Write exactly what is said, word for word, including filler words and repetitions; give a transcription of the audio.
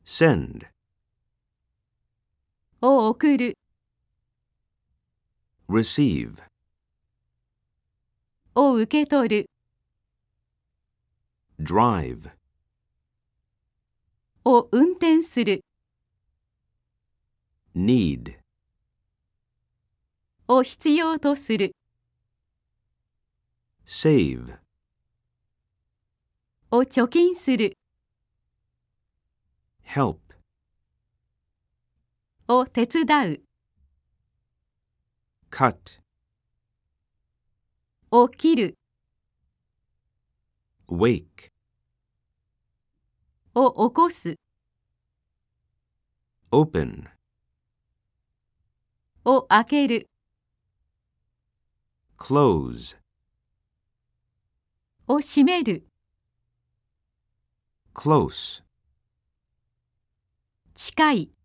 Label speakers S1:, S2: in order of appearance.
S1: send,
S2: を送る、
S1: receive,
S2: を受け取る、
S1: drive,
S2: を運転する、
S1: need,
S2: を必要とする、
S1: save,
S2: を貯金する、
S1: help,
S2: を手伝う、
S1: cut,
S2: を切る、
S1: wake,
S2: を起こす、
S1: open,
S2: を開ける、
S1: close,
S2: を閉める、
S1: close,
S2: 近い。